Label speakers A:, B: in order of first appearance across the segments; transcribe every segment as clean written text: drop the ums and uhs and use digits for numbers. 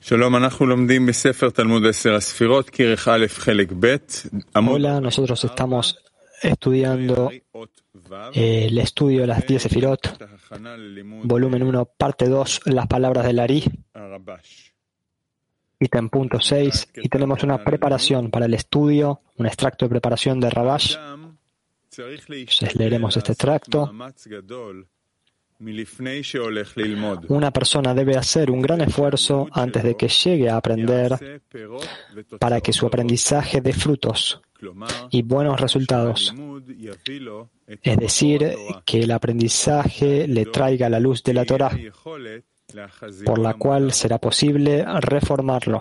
A: Hola, nosotros estamos estudiando el estudio de las 10 Sefirot, volumen 1, parte 2, las palabras del Ari, ítem punto 6, y tenemos una preparación para el estudio, un extracto de preparación de Rabash. Entonces leeremos este extracto. Una persona debe hacer un gran esfuerzo antes de que llegue a aprender para que su aprendizaje dé frutos y buenos resultados. Es decir, que el aprendizaje le traiga la luz de la Torá, por la cual será posible reformarlo.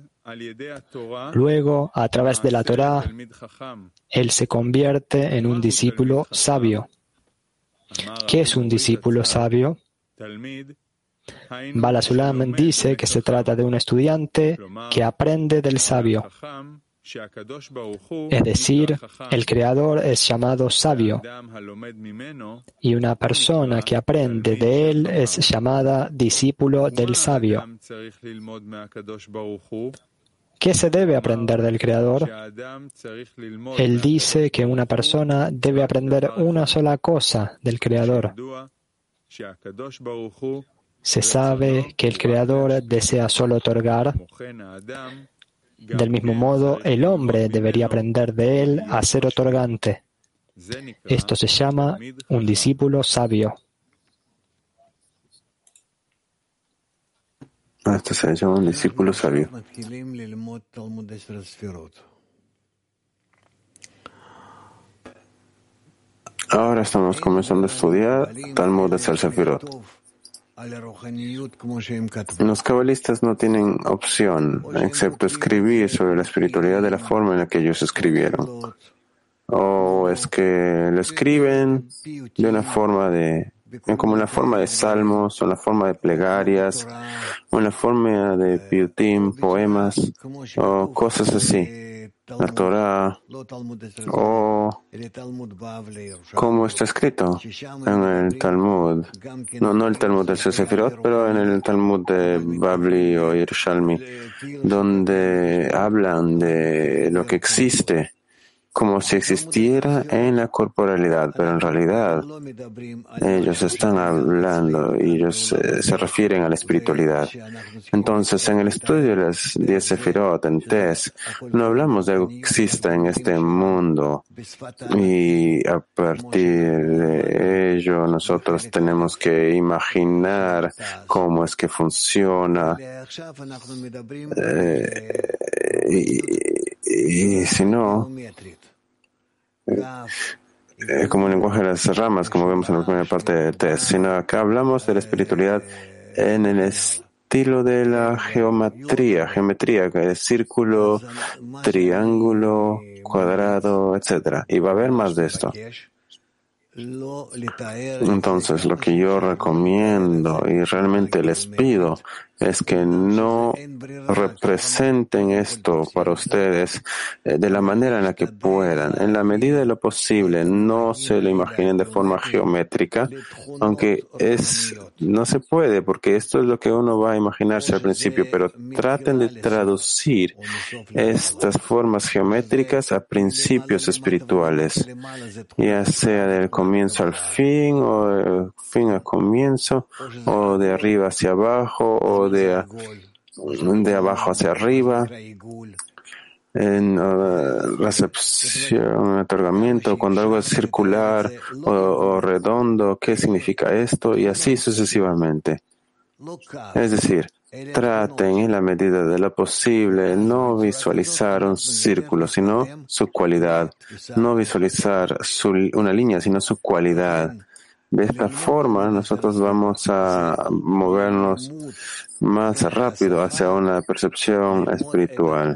A: Luego, a través de la Torá, él se convierte en un discípulo sabio. ¿Qué es un discípulo sabio? Bala Sulam dice que se trata de un estudiante que aprende del sabio. Es decir, el Creador es llamado sabio y una persona que aprende de él es llamada discípulo del sabio. ¿Qué se debe aprender del Creador? Él dice que una persona debe aprender una sola cosa del Creador. Se sabe que el Creador desea solo otorgar. Del mismo modo, el hombre debería aprender de él a ser otorgante. Esto se llama un discípulo sabio.
B: Esto se llama un discípulo sabio. Ahora estamos comenzando a estudiar Talmud de Sefirot. Los cabalistas no tienen opción, excepto escribir sobre la espiritualidad de la forma en la que ellos escribieron. O es que lo escriben de una forma como en la forma de salmos, o en la forma de plegarias, o en la forma de piutim, poemas, o cosas así. La Torah, o como está escrito en el Talmud, no el Talmud de Sefirot, pero en el Talmud de Babli o Yerushalmi, donde hablan de lo que existe como si existiera en la corporalidad, pero en realidad ellos están hablando y ellos se refieren a la espiritualidad. Entonces, en el estudio de las 10 Sefirot, en Tes, no hablamos de algo que exista en este mundo y a partir de ello nosotros tenemos que imaginar cómo es que funciona y si no, como el lenguaje de las ramas, como vemos en la primera parte de Tes, sino acá hablamos de la espiritualidad en el estilo de la geometría, que es círculo, triángulo, cuadrado, etc. Y va a haber más de esto. Entonces, lo que yo recomiendo y realmente les pido es que no representen esto para ustedes de la manera en la que puedan. En la medida de lo posible, no se lo imaginen de forma geométrica, aunque no se puede, porque esto es lo que uno va a imaginarse al principio, pero traten de traducir estas formas geométricas a principios espirituales, ya sea del comienzo al fin, o del fin al comienzo, o de arriba hacia abajo, o de abajo hacia arriba, en recepción, otorgamiento, cuando algo es circular o redondo, ¿qué significa esto? Y así sucesivamente. Es decir, traten en la medida de lo posible no visualizar un círculo, sino su cualidad, no visualizar una línea, sino su cualidad. De esta forma, nosotros vamos a movernos más rápido hacia una percepción espiritual.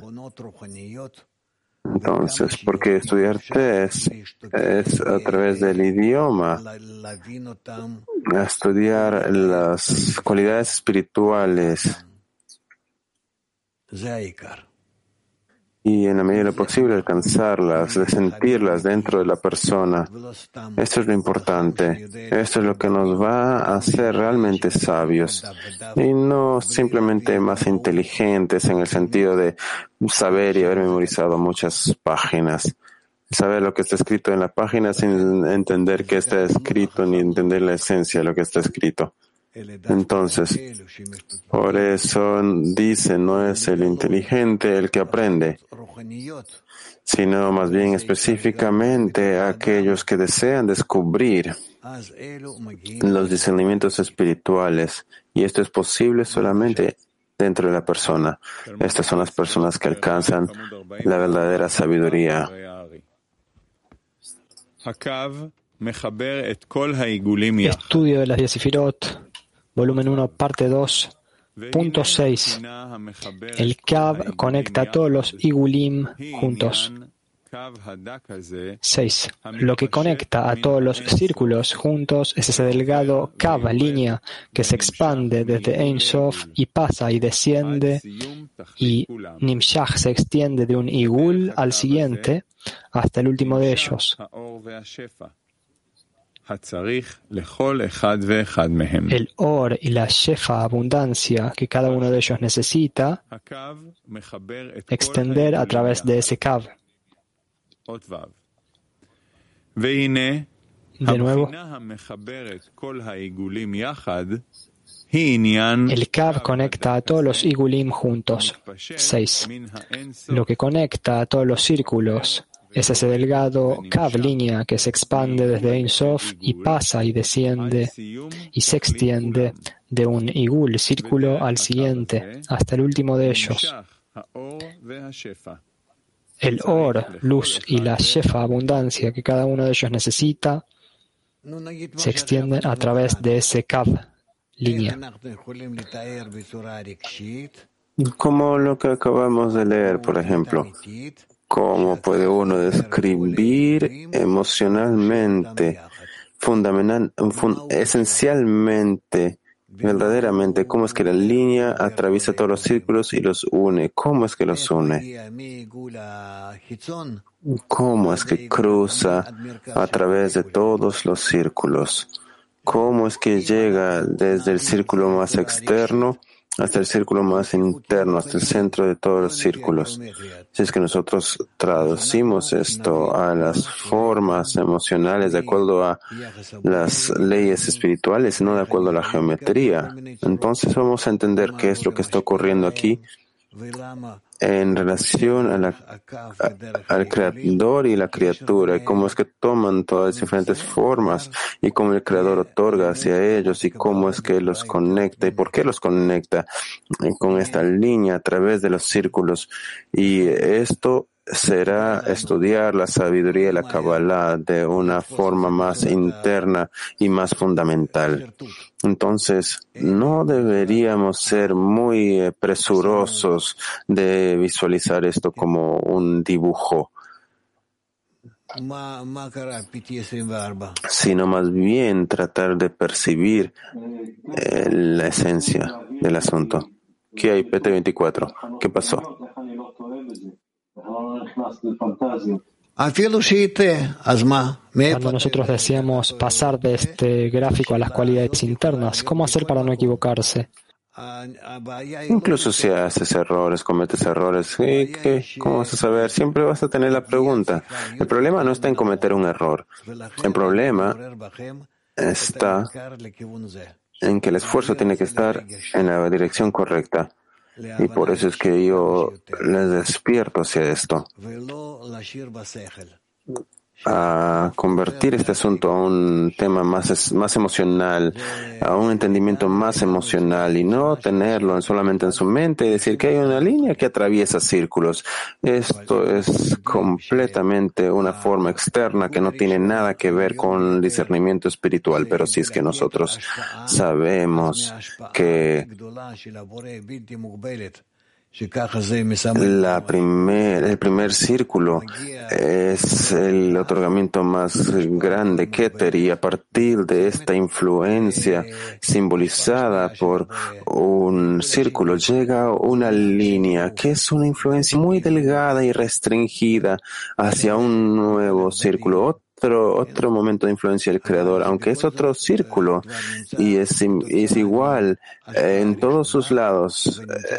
B: Entonces, porque estudiar Tes es a través del idioma, a estudiar las cualidades espirituales. y en la medida de lo posible alcanzarlas, de sentirlas dentro de la persona. Esto es lo importante. Esto es lo que nos va a hacer realmente sabios y no simplemente más inteligentes en el sentido de saber y haber memorizado muchas páginas. Saber lo que está escrito en la página sin entender qué está escrito ni entender la esencia de lo que está escrito. Entonces, por eso dice, no es el inteligente el que aprende, sino más bien específicamente aquellos que desean descubrir los discernimientos espirituales. Y esto es posible solamente dentro de la persona. Estas son las personas que alcanzan la verdadera sabiduría.
A: Estudio de las 10 Sefirot, volumen 1, parte 2, punto 6. El Kav conecta a todos los Igulim juntos. 6. Lo que conecta a todos los círculos juntos es ese delgado Kav, línea, que se expande desde Ein Sof y pasa y desciende, y Nimshach se extiende de un Igul al siguiente hasta el último de ellos. El Or y la Shefa, abundancia, que cada uno de ellos necesita extender a través de ese Kav. De nuevo, el Kav conecta a todos los Igulim juntos. 6. Lo que conecta a todos los círculos es ese delgado Kav, línea, que se expande desde Ein Sof y pasa y desciende y se extiende de un Igul, círculo, al siguiente, hasta el último de ellos. El Or, luz, y la Shefa, abundancia, que cada uno de ellos necesita, se extienden a través de ese Kav, línea.
B: Como lo que acabamos de leer, por ejemplo. ¿Cómo puede uno describir emocionalmente, esencialmente, verdaderamente, cómo es que la línea atraviesa todos los círculos y los une? ¿Cómo es que los une? ¿Cómo es que cruza a través de todos los círculos? ¿Cómo es que llega desde el círculo más externo hasta el círculo más interno, hasta el centro de todos los círculos? Si es que nosotros traducimos esto a las formas emocionales de acuerdo a las leyes espirituales, no de acuerdo a la geometría, entonces vamos a entender qué es lo que está ocurriendo aquí en relación al creador y la criatura, y cómo es que toman todas las diferentes formas, y cómo el creador otorga hacia ellos, y cómo es que los conecta, y por qué los conecta con esta línea a través de los círculos. Y esto será estudiar la sabiduría y la Kabbalah de una forma más interna y más fundamental. Entonces, no deberíamos ser muy presurosos de visualizar esto como un dibujo, sino más bien tratar de percibir la esencia del asunto. ¿Qué hay, PT24? ¿Qué pasó?
A: Cuando nosotros deseamos pasar de este gráfico a las cualidades internas, ¿cómo hacer para no equivocarse?
B: Incluso si haces errores, cometes errores, ¿cómo vas a saber? Siempre vas a tener la pregunta. El problema no está en cometer un error. El problema está en que el esfuerzo tiene que estar en la dirección correcta. Y por eso es que yo les despierto hacia esto, a convertir este asunto a un tema más emocional, a un entendimiento más emocional, y no tenerlo solamente en su mente y decir que hay una línea que atraviesa círculos. Esto es completamente una forma externa que no tiene nada que ver con el discernimiento espiritual. Pero si es que nosotros sabemos que El primer círculo es el otorgamiento más grande, Keter, y a partir de esta influencia simbolizada por un círculo llega una línea que es una influencia muy delgada y restringida hacia un nuevo círculo. Otro momento de influencia del Creador, aunque es otro círculo y es igual en todos sus lados,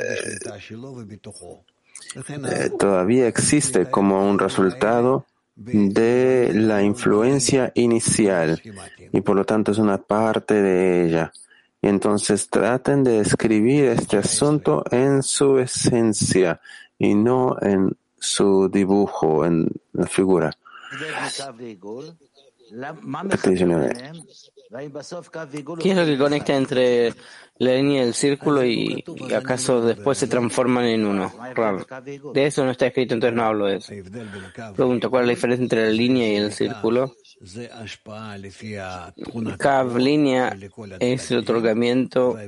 B: todavía existe como un resultado de la influencia inicial y por lo tanto es una parte de ella. Y entonces traten de describir este asunto en su esencia y no en su dibujo, en la figura.
C: ¿Qué es lo que conecta entre la línea y el círculo y acaso después se transforman en uno? Rav, de eso no está escrito, entonces no hablo de eso. Pregunto, ¿cuál es la diferencia entre la línea y el círculo? Kav, línea, es el otorgamiento.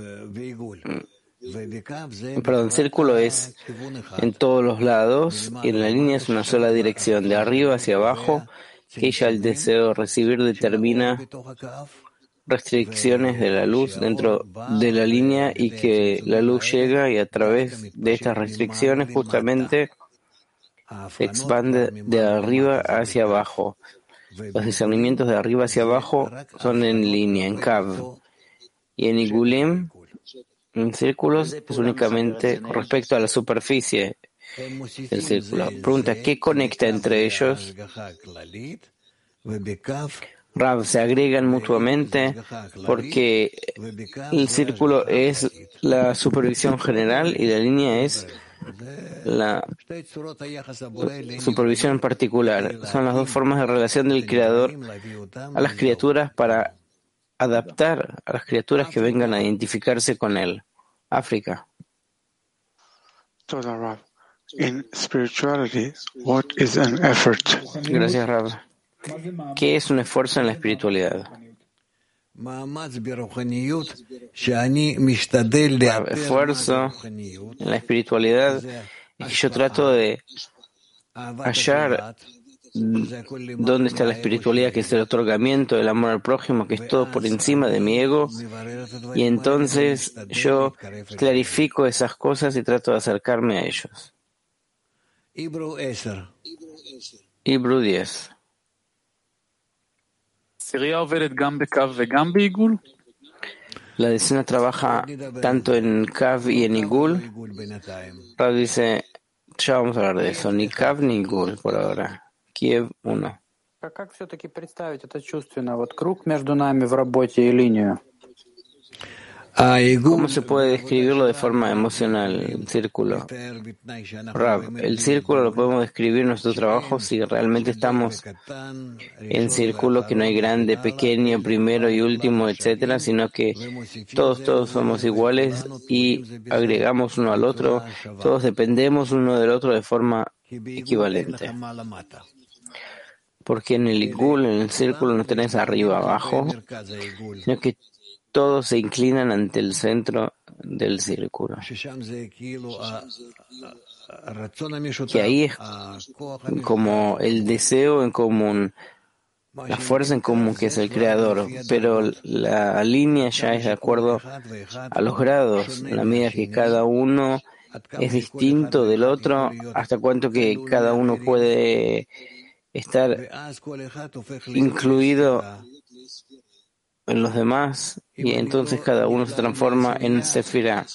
C: Perdón, círculo es en todos los lados y en la línea es una sola dirección, de arriba hacia abajo, que ya el deseo de recibir determina restricciones de la luz dentro de la línea y que la luz llega y a través de estas restricciones justamente se expande de arriba hacia abajo. Los discernimientos de arriba hacia abajo son en línea, en Kav, y en Igulim, en círculos, es únicamente con respecto a la superficie del círculo. Pregunta, ¿qué conecta entre ellos? Rav, se agregan mutuamente porque el círculo es la supervisión general y la línea es la supervisión en particular. Son las dos formas de relación del Creador a las criaturas para adaptar a las criaturas que vengan a identificarse con él. África.
D: In spirituality, what is an effort?
C: Gracias, Rav. ¿Qué es un esfuerzo en la espiritualidad? Rav, esfuerzo en la espiritualidad es que yo trato de hallar dónde está la espiritualidad, que es el otorgamiento del amor al prójimo, que es todo por encima de mi ego, y entonces yo clarifico esas cosas y trato de acercarme a ellos. Hebrew 10. La decena trabaja tanto en Kav y en Igul. Rav dice, ya vamos a hablar de eso, ni Kav ni Igul por ahora. Kiev 1.
E: Как все-таки представить это чувственно, вот круг между нами в работе и линию?
C: ¿Cómo se puede describirlo de forma emocional, el círculo? Rav, el círculo lo podemos describir en nuestro trabajo si realmente estamos en círculo, que no hay grande, pequeño, primero y último, etcétera, sino que todos somos iguales y agregamos uno al otro, todos dependemos uno del otro de forma equivalente. Porque en el Igul, en el círculo, no tenés arriba abajo, sino que todos se inclinan ante el centro del círculo. Que ahí es como el deseo en común, la fuerza en común que es el Creador, pero la línea ya es de acuerdo a los grados, en la medida que cada uno es distinto del otro, hasta cuánto que cada uno puede estar incluido en los demás, y entonces cada uno se transforma en Sefirá.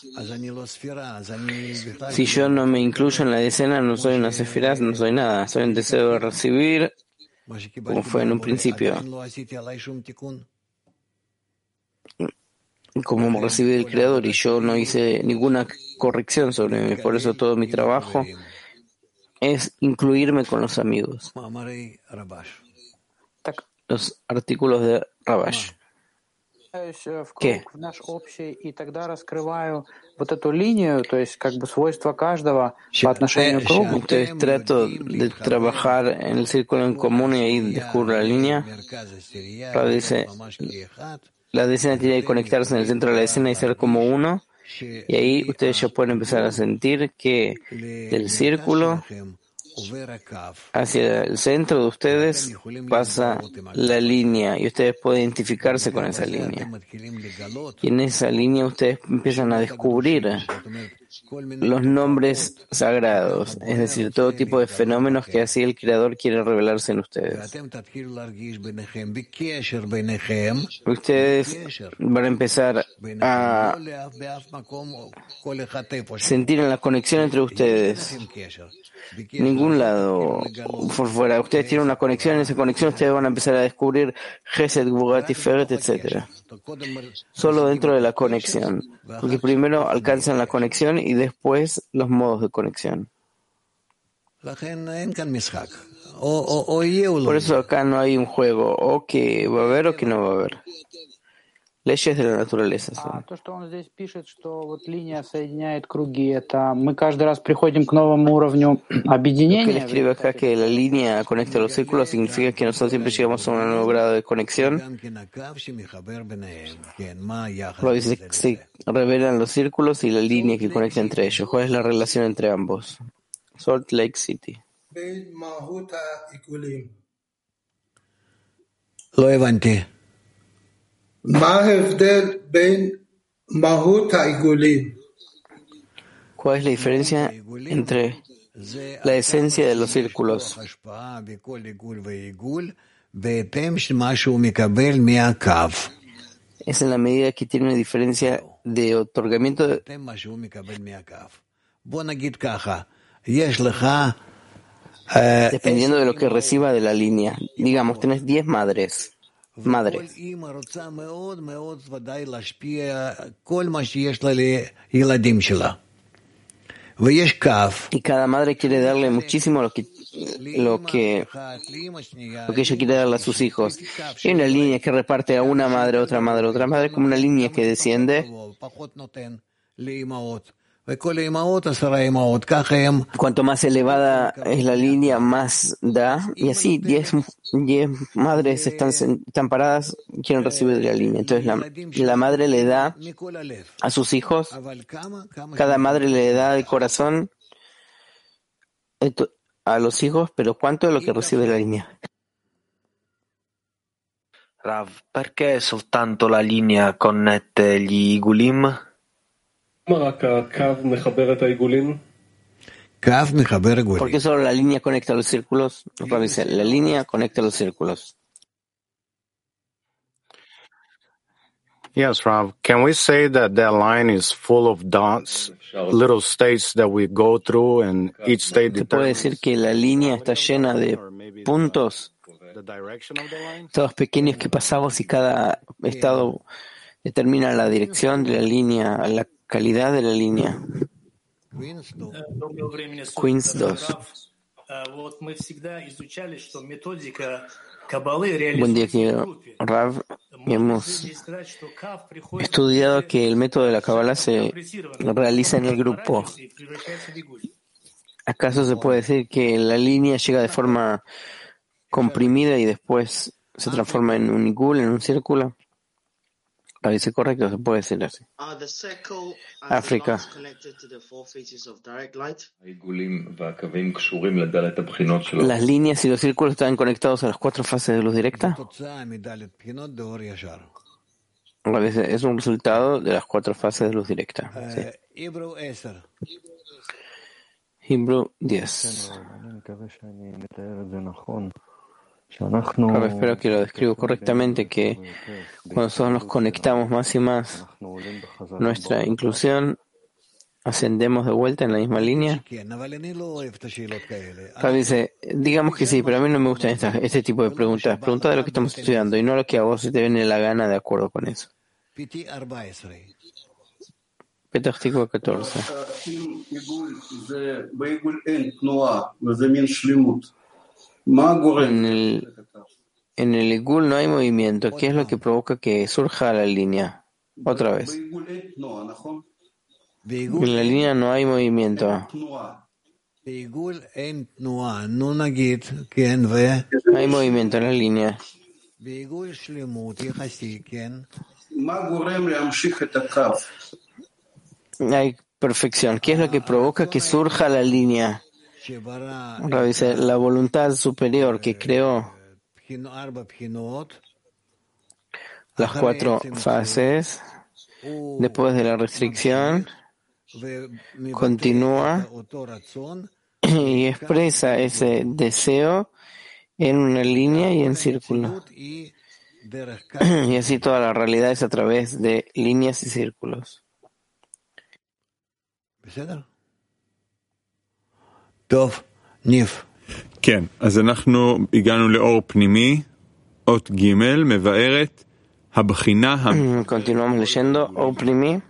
C: Si yo no me incluyo en la decena, no soy una Sefirá, no soy nada, soy un deseo de recibir, como fue en un principio. Como recibí del Creador, y yo no hice ninguna corrección sobre mí, por eso todo mi trabajo es incluirme con los amigos. Los artículos de Rabash. ¿Qué? Entonces trato de trabajar en el círculo en común y ahí descubro la línea. Dice, la decena tiene que conectarse en el centro de la decena y ser como uno, Y ahí ustedes ya pueden empezar a sentir que del círculo hacia el centro de ustedes pasa la línea y ustedes pueden identificarse con esa línea. Y en esa línea ustedes empiezan a descubrir los nombres sagrados, es decir, todo tipo de fenómenos que así el Creador quiere revelarse en ustedes. Ustedes van a empezar a sentir en la conexión entre ustedes. Ningún lado por fuera. Ustedes tienen una conexión, en esa conexión ustedes van a empezar a descubrir Gesed, Gvurah, Tiferet, etc. Solo dentro de la conexión. Porque primero alcanzan la conexión y después los modos de conexión. Por eso acá no hay un juego, o que va a haber o que no va a haber. Leyes de la naturaleza.
E: То, что он здесь пишет, что вот линия соединяет круги, это мы каждый раз приходим к новому уровню объединения.
C: Lo que él escribe acá que la línea conecta los círculos significa que nosotros siempre llegamos a un nuevo grado de conexión. Luego se revelan los círculos y la línea que conecta entre ellos. ¿Cuál es la relación entre ambos? Salt Lake City.
F: Lo levanté.
C: ¿Cuál es la diferencia entre la esencia de los círculos? Es en la medida que tiene una diferencia de otorgamiento dependiendo de lo que reciba de la línea. Digamos, tenés 10 madres. Y cada madre quiere darle muchísimo lo que ella quiere darle a sus hijos. Hay una línea que reparte a una madre, otra madre, como una línea que desciende. Cuanto más elevada es la línea, más da. Y así 10 madres están paradas, quieren recibir de la línea. Entonces la madre le da a sus hijos, cada madre le da el corazón a los hijos, pero ¿cuánto es lo que recibe de la línea?
G: Rav, perché soltanto la linea connette gli Igulim?
C: ¿Por qué solo la línea conecta los círculos? La línea conecta los círculos.
H: Yes, Rav. Can we say that line is full of dots, little states that we go through, and each state
C: ¿Se puede decir que la línea está llena de puntos, todos pequeños que pasamos y cada estado determina la dirección de la línea, la calidad de la línea? Queens 2. Buen día, querido Rav. Hemos estudiado que el método de la Kabbalah se realiza en el grupo. ¿Acaso se puede decir que la línea llega de forma comprimida y después se transforma en un igul, en un círculo? Parece correcto, se puede decir así. África. ¿Las líneas y los círculos están conectados a las 4 fases de luz directa? A veces es un resultado de las 4 fases de luz directa. Sí. Hebrew 10. Espero que lo describo correctamente, que cuando nosotros nos conectamos más y más nuestra inclusión, ascendemos de vuelta en la misma línea. Dice, digamos que sí, pero a mí no me gustan este tipo de preguntas. Pregunta de lo que estamos estudiando y no lo que a vos se te viene la gana de acuerdo con eso. Petah Tikva 14. En el igul no hay movimiento. ¿Qué es lo que provoca que surja la línea? Otra vez. En la línea no hay movimiento. Hay movimiento en la línea. hay perfección. ¿Qué es lo que provoca que surja la línea? Ahora dice, la voluntad superior que creó las 4 fases, después de la restricción, continúa y expresa ese deseo en una línea y en círculo. Y así toda la realidad es a través de líneas y círculos.
F: כן, אז אנחנו הגענו לאור פנימי, אות ג' מבארת הבחינה
C: Continuamos leyendo, Or Primi,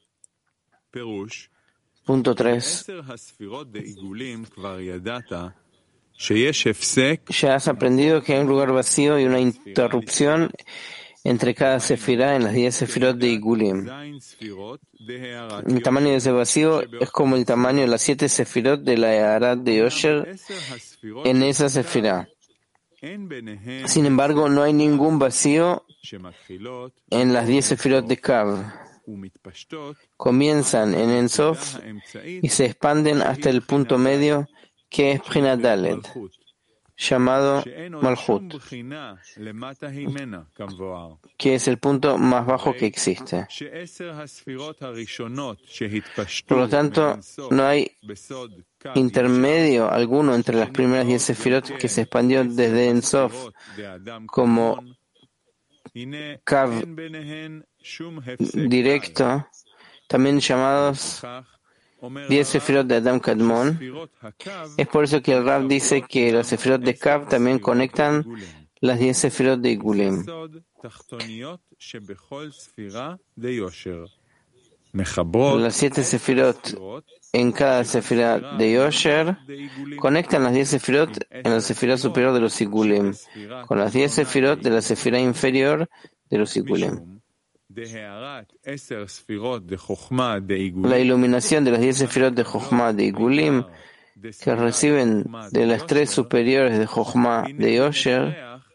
F: פירוש
C: punto 3.
F: 10 הספירות בעיגולים כבר ידעת שיש הפסק
C: Ya has aprendido que hay un lugar vacío y una interrupción entre cada sefirá en las 10 sefirot de Igulim.
F: זין ספירות דהערת
C: El tamaño de ese vacío es como el tamaño de las 7 sefirot de la Eharat de Yosher
F: 10 הספירות
C: en esa sefirá.
F: אין ביניהן
C: Sin embargo, no hay ningún vacío
F: שמתחילות
C: en las 10 sefirot de Kav.
F: ומתפשטות
C: Comienzan en Ensof
F: האמצעית
C: y se expanden hasta el punto medio que es Prinat Dalet,
F: מלכות
C: llamado
F: שאין עוד שום
C: Malchut,
F: בחינה למטה הימנה כמבואר
C: que es el punto más bajo que existe.
F: ש10 הספירות הראשונות שהתפשטו
C: Por lo tanto,
F: מאינסוף
C: no hay
F: בסוד קו
C: intermedio alguno entre las primeras 10 sefirot que se expandió desde Ensof
F: ספירות דאדם
C: como
F: קדמון, הנה
C: Kav
F: אין ביניהן שום הפסק
C: directo, también llamados
F: כך אומר
C: 10 sefirot de Adam Kadmon.
F: ספירות הקו
C: Es por eso que el Rab dice que los sefirot de Kav también conectan las 10 sefirot de Igulim.
F: סוד תחתוניות שבכל ספירה דיושר מחברות
C: Las 7 sefirot en cada sefirá de Yosher conectan las 10 sefirot en la sefirá superior de los Igulim con las 10 sefirot de la sefirá inferior de los Igulim.
F: משום דהערת 10 ספירות דחוכמה דעיגולים
C: La iluminación de las 10 sefirot de Jochma de Igulim que reciben de las 3 superiores de Jochma de Yosher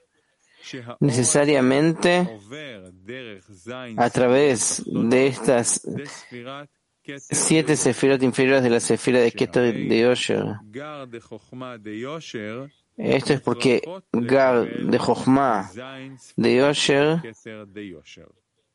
C: necesariamente
F: עובר דרך זין
C: a través de estas
F: דספירת כתר
C: 7 sefirot inferiores de la sefira de Keter de Yosher.
F: גר דחוכמה דיושר
C: Esto es porque Gar de Jochma
F: זין
C: de Yosher
F: כתר דיושר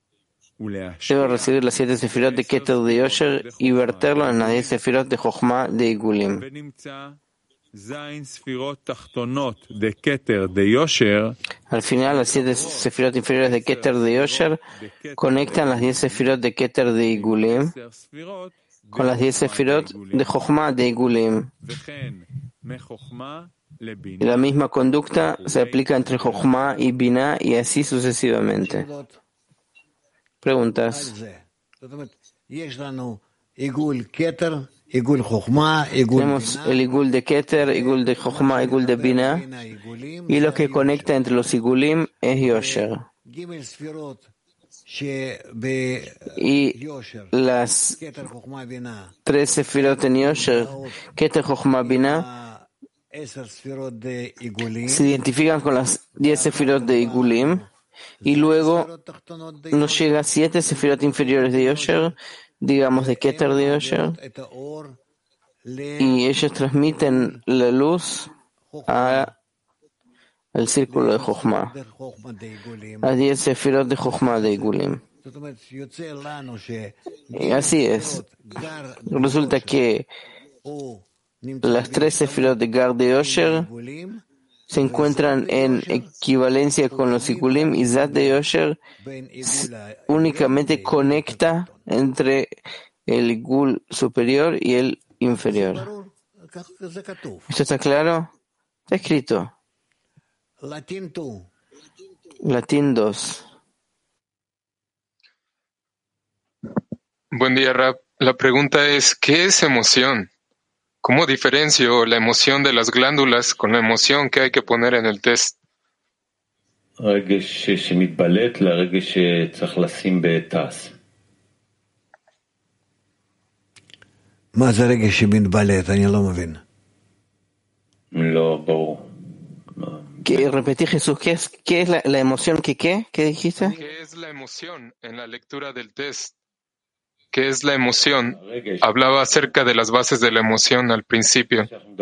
C: debe recibir las 7 sefirot de Keter de Yosher y verterlo en las 10 sefirot de Jochma de Igulim.
F: ונמצא זין ספירות תחתונות דכתר דיושר
C: Al final, las 7 sefirot inferiores de Keter de Yosher conectan las 10 sefirot de Keter de Igulim
F: 10 ספירות
C: con las 10 sefirot de Jochma de Igulim.
F: וכן מחוכמה
C: Y
F: לבינה
C: la misma conducta se aplica entre Jochma y Binah y así sucesivamente. Preguntas. Tenemos el Igul de Keter, Igul de Jochma, Igul de Binah, y lo que conecta entre los Igulim es Yosher. Y las 3 sefirot en Yosher, Keter, Jochma, Binah, se identifican con las 10 sefirot de Igulim, y luego nos llega 7 sefirot inferiores de Yosher, digamos de Keter de Yosher, y ellos transmiten la luz al círculo de Jochma, a 10 sefirot de Jochma de Igulim. Y así es. Resulta que las 3 sefirot de Gar de Yosher se encuentran en equivalencia con los Igulim y Zat de Yosher únicamente conecta entre el Igul superior y el inferior. ¿Esto está claro? Está escrito. Latín 2.
I: Buen día, Rab. La pregunta es, ¿qué es emoción? ¿Cómo diferencio la emoción de las glándulas con la emoción que hay que poner en el test?
J: רגש שמתבלט לרגש שצריך לשים בתעש.
K: מה זה רגש שמתבלט? אני לא מבין.
J: לא ברור.
C: Repetí, Jesús, ¿qué es la emoción que qué? ¿Qué dijiste?
I: ¿Qué es la emoción en la lectura del test? ¿qué es la emoción? Hablaba acerca de las bases de la emoción al principio.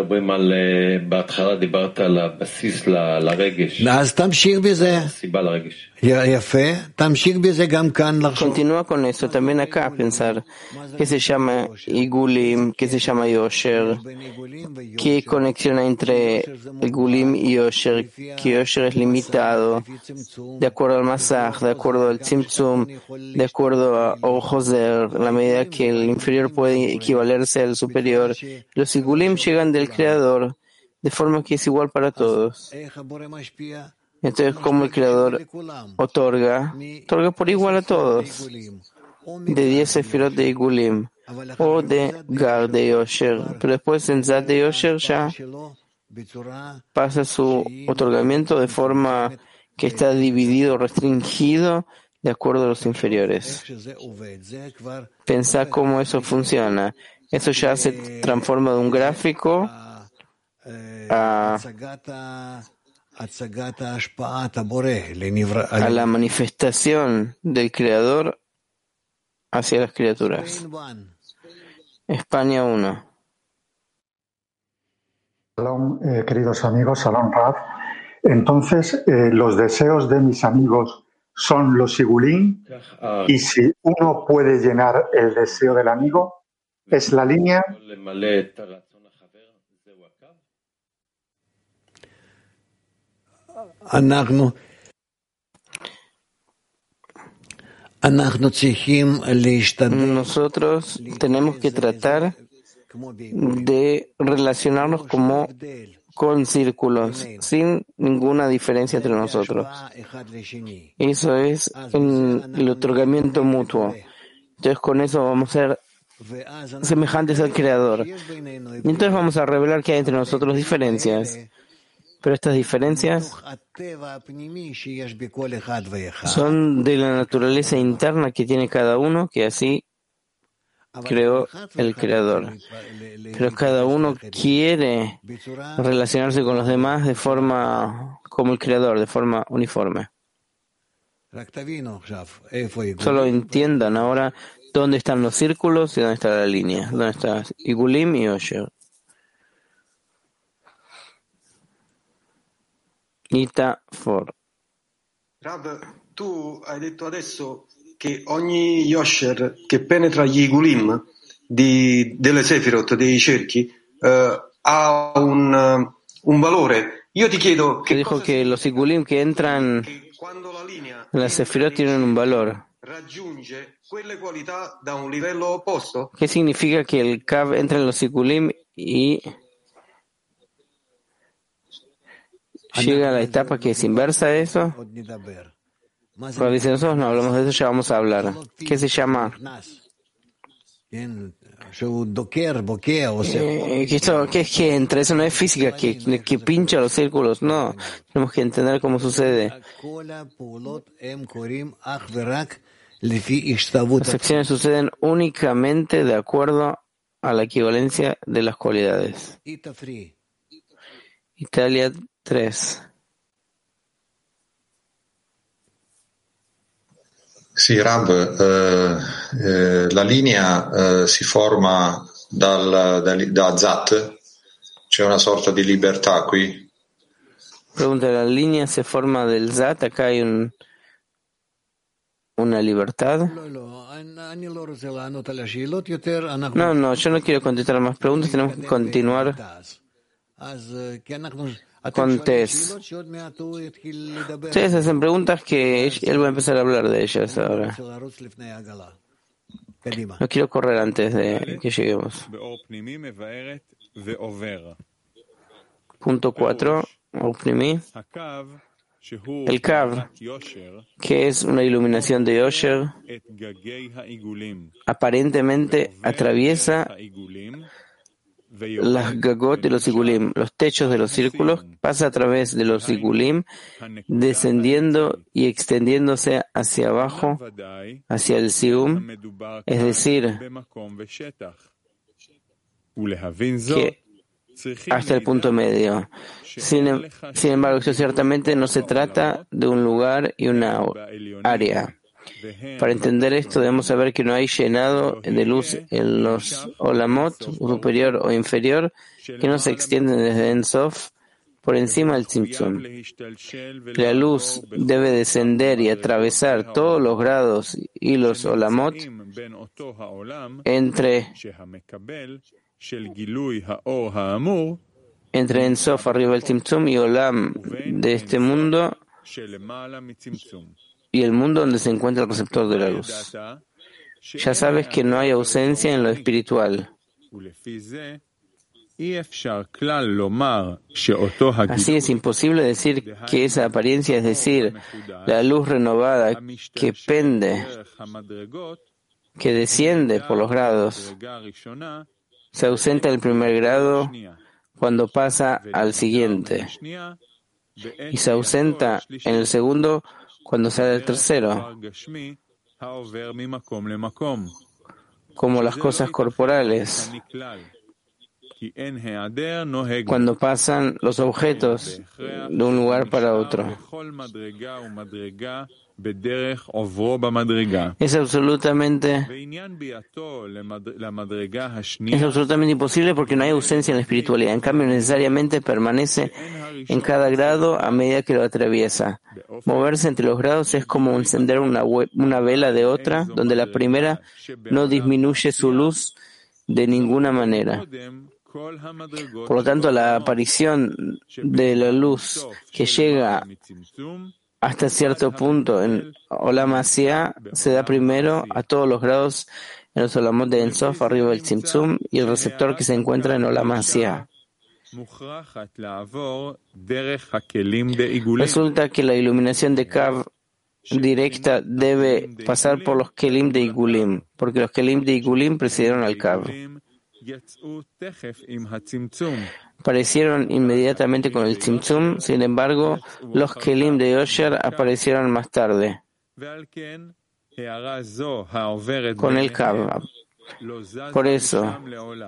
C: Continúa con eso también acá, pensar qué se llama Igulim, qué se llama Yosher, qué conexión hay entre Igulim y Yosher, que Yosher es limitado, de acuerdo al Masaj, de acuerdo al Tzimtzum, de acuerdo a Ojoser, la medida que el inferior puede equivalerse al superior. Los Igulim llegan del Creador, de forma que es igual para todos. Entonces, como el Creador otorga por igual a todos, de 10 sefirot de Igulim, o de Gar de Yosher, pero después en Zat de Yosher ya pasa su otorgamiento de forma que está dividido, restringido, de acuerdo a los inferiores. Pensá cómo eso funciona. Eso ya se transforma de un gráfico a la manifestación del Creador hacia las criaturas. España 1.
L: Shalom, queridos amigos, Shalom Rav. Entonces, los deseos de mis amigos son los Igulim, y si uno puede llenar el deseo del amigo, es la línea.
C: Nosotros tenemos que tratar de relacionarnos como con círculos, sin ninguna diferencia entre nosotros. Eso es el otorgamiento mutuo. Entonces con eso vamos a ser semejantes al Creador. Y entonces vamos a revelar que hay entre nosotros diferencias. Pero estas diferencias son de la naturaleza interna que tiene cada uno, que así creó el Creador. Pero cada uno quiere relacionarse con los demás de forma como el Creador, de forma uniforme. Solo entiendan ahora dónde están los círculos y dónde está la línea, dónde está Igulim y Yosher. Ita for.
M: Rav, tu hai detto adesso che ogni Yosher che penetra gli Igulim delle Sefirot, dei cerchi, ha un valore. Io ti chiedo che
C: dijo que los Igulim que entran en las Sefirot tienen un valor.
M: Raggiunge quelle qualità da un livello opposto?
C: ¿Qué significa que el Kav entra en los Igulim y llega a la etapa que es inversa a eso? Cuando dicen nosotros no hablamos de eso, ya vamos a hablar. ¿Qué se llama? ¿Qué es que entra? Eso no es física, que pincha los círculos. No, tenemos que entender cómo sucede. Las acciones suceden únicamente de acuerdo a la equivalencia de las cualidades. Italia 3.
N: Sì, Rav, la linea si forma da Zat, c'è una sorta di libertà qui.
C: Pregunta, ¿la línea se forma del Zat? Acá hay una libertad. No, yo no quiero contestar más preguntas, tenemos que continuar con Tess. Ustedes hacen preguntas que él va a empezar a hablar de ellas ahora. No quiero correr antes de que lleguemos. Punto 4, Opnimi. El Kav, que es una iluminación de Yosher, aparentemente atraviesa las gagot de los Igulim, los techos de los círculos, pasa a través de los Igulim, descendiendo y extendiéndose hacia abajo, hacia el Sium, es decir, que hasta el punto medio. Sin embargo, esto ciertamente no se trata de un lugar y una área, Para entender esto debemos saber que no hay llenado de luz en los olamot, superior o inferior, que no se extienden desde En Sof por encima del Tzimtzum. La luz debe descender y atravesar todos los grados y los olamot entre En Sof arriba del Tzimtzum y Olam de este mundo y el mundo donde se encuentra el receptor de la luz. Ya sabes que no hay ausencia en lo espiritual. Así es imposible decir que esa apariencia, es decir, la luz renovada que desciende por los grados, se ausenta del primer grado cuando pasa al siguiente, y se ausenta en el segundo cuando sale al tercero, como las cosas corporales, cuando pasan los objetos de un lugar para otro. Es absolutamente imposible porque no hay ausencia en la espiritualidad. En cambio, necesariamente permanece en cada grado a medida que lo atraviesa. Moverse entre los grados es como encender una vela de otra, donde la primera no disminuye su luz de ninguna manera. Por lo tanto, la aparición de la luz que llega hasta cierto punto en Olam Asiá se da primero a todos los grados en los Olamot de En Sof arriba del Tzimtzum y el receptor que se encuentra en Olam Asiá. Resulta que la iluminación de Kav directa debe pasar por los Kelim de Igulim, porque los Kelim de Igulim precedieron al Kav. Aparecieron inmediatamente con el Tzimtzum, sin embargo, los Kelim de Yosher aparecieron más tarde, con el Kav. Por eso,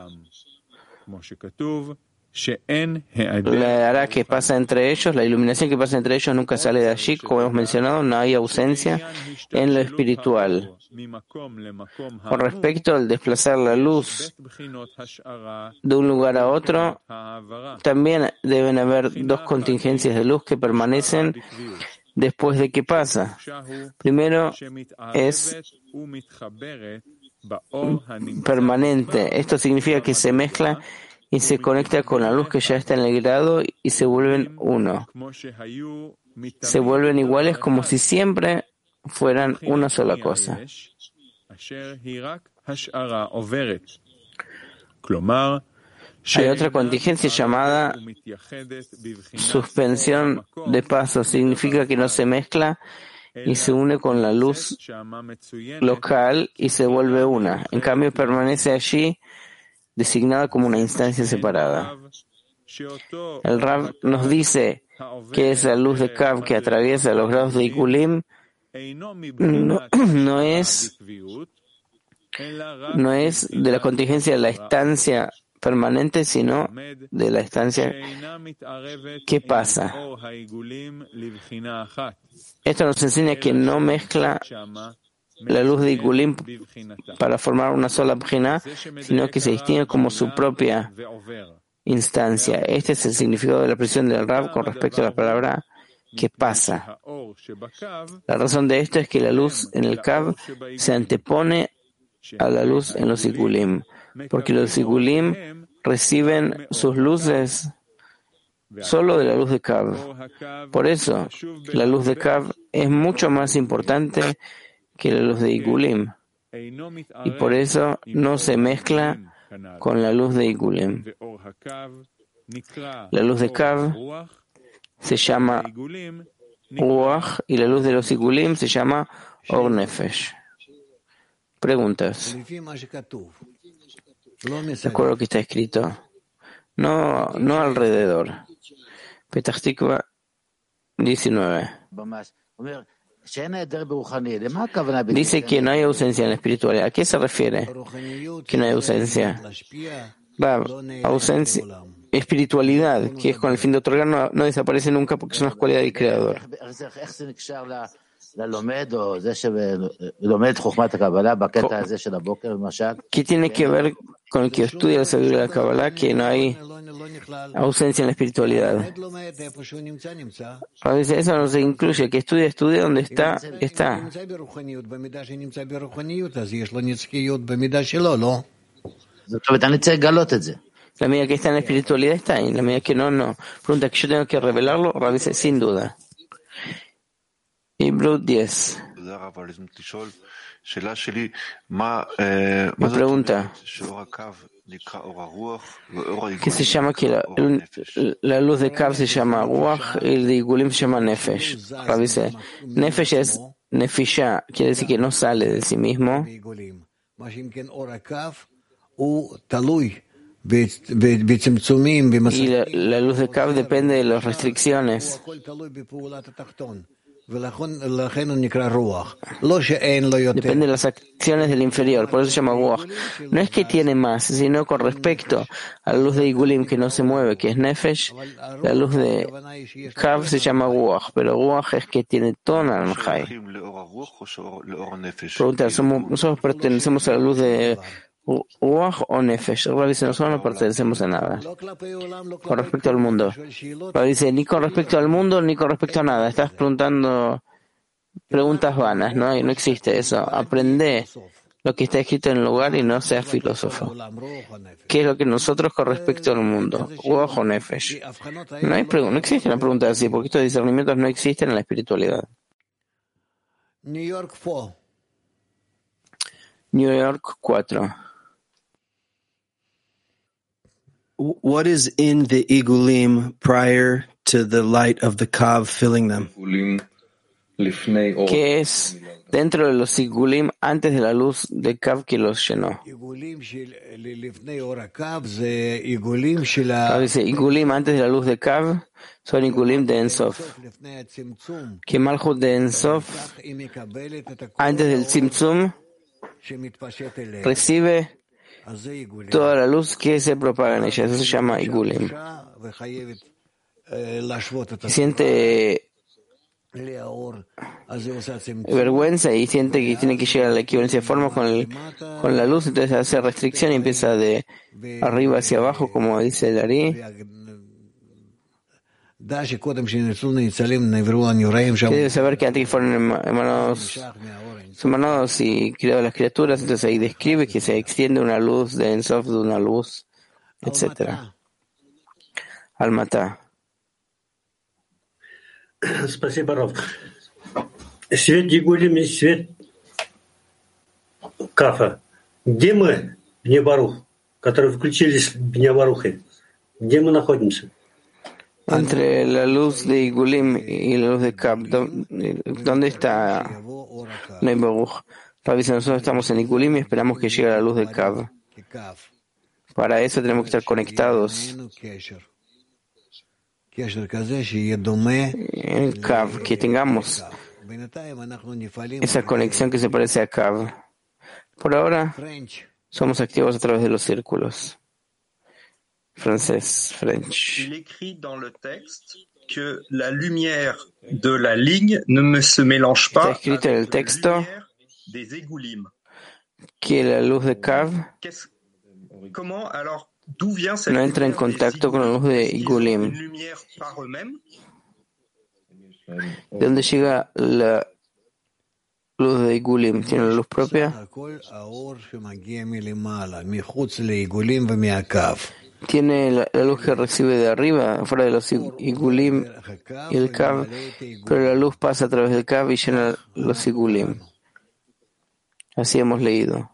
C: la hará que pasa entre ellos, la iluminación que pasa entre ellos nunca sale de allí, como hemos mencionado, no hay ausencia en lo espiritual. Con respecto al desplazar la luz de un lugar a otro, también deben haber dos contingencias de luz que permanecen después de que pasa. Primero es permanente. Esto significa que se mezcla y se conecta con la luz que ya está en el grado y se vuelven uno. Se vuelven iguales como si siempre fueran una sola cosa. Hay otra contingencia llamada suspensión de paso. Significa que no se mezcla y se une con la luz local y se vuelve una. En cambio, permanece allí designada como una instancia separada. El Rav nos dice que esa luz de Kav que atraviesa los grados de Igulim no es de la contingencia de la estancia permanente, sino de la estancia que pasa. Esto nos enseña que no mezcla la luz de Igulim para formar una sola bjiná, sino que se distingue como su propia instancia. Este es el significado de la expresión del Rav con respecto a la palabra que pasa. La razón de esto es que la luz en el Kav se antepone a la luz en los Igulim, porque los Igulim reciben sus luces solo de la luz de Kav. Por eso, la luz de Kav es mucho más importante que la luz de Igulim, y por eso no se mezcla con la luz de Igulim. La luz de Kav se llama Ruach y la luz de los Igulim se llama Or Nefesh. Preguntas. De acuerdo a lo que está escrito. No alrededor. Petach Tikva 19. Dice que no hay ausencia en la espiritualidad. ¿A qué se refiere que no hay ausencia? Ausencia, espiritualidad, que es con el fin de otorgar, no desaparece nunca porque es una cualidad del Creador. ¿Qué tiene que ver con el que estudia la sabiduría de la Kabbalah, que no hay ausencia en la espiritualidad? A veces eso no se incluye. El que estudia donde está. La medida que está en la espiritualidad está, y la medida que no. Pregunta que yo tengo que revelarlo, Rav dice, sin duda. Hebrew 10. Me pregunta, ¿qué se llama que la luz de Kav se llama Ruach y el de Igulim se llama Nefesh? Rav dice, Nefesh es Nefisha, quiere decir que no sale de sí mismo. Y la luz de Kav depende de las restricciones. Depende de las acciones del inferior, por eso se llama Ruach. No es que tiene más, sino con respecto a la luz de Igulim que no se mueve, que es Nefesh, la luz de Kav se llama Ruach, pero Ruach es que tiene todo naranjay. Pregunta, ¿nosotros pertenecemos a la luz de Ruach o Nefesh? Rav dice, nosotros no pertenecemos a nada con respecto al mundo. Rav dice, ni con respecto al mundo ni con respecto a nada. Estás preguntando preguntas vanas, no existe eso. Aprende lo que está escrito en el lugar y no seas filósofo. ¿Qué es lo que nosotros con respecto al mundo? Ruach o Nefesh. No existe una pregunta así, porque estos discernimientos no existen en la espiritualidad. New York 4.
O: What is in the igulim prior to the light of the kav filling them?
C: ¿Qué es dentro de los igulim antes de la luz de kav que los llenó? Dice, igulim antes de la luz de kav son igulim de Ensof. Que Malchut de Ensof antes del Tzimtzum recibe toda la luz que se propaga en ella. Eso se llama Igulim. Siente vergüenza y siente que tiene que llegar a la equivalencia de forma con la luz, entonces hace restricción y empieza de arriba hacia abajo, como dice el Ari. Debe saber que antes que fueron emanados y creados las criaturas, entonces ahí describe que se extiende una luz de Ensof de una luz, etc. Al-Matá.
P: Спасибо, Рав. Свет Гигулим и свет Кафа. Где мы, Бнебарух, которые включились Бнебарухой? Где мы находимся?
C: Entre la luz de Igulim y la luz de Kav, ¿dónde está Neibaruch? Nosotros estamos en Igulim y esperamos que llegue la luz de Kav. Para eso tenemos que estar conectados en Kav, que tengamos esa conexión que se parece a Kav. Por ahora, somos activos a través de los círculos. Francés, French.
Q: Il écrit dans le texte que la lumière de la ligne ne se mélange pas avec la lumière des égoulim.
C: Que la luz de Kav
Q: comment alors d'où vient cette
C: no entra en contacto con la luz de Igulim?
Q: Une lumière par eux-mêmes?
C: ¿De dónde llega la luz de Igulim? ¿Tiene la luz propia? Tiene la luz que recibe de arriba, fuera de los Igulim y el Kav, pero la luz pasa a través del Kav y llena los Igulim. Así hemos leído.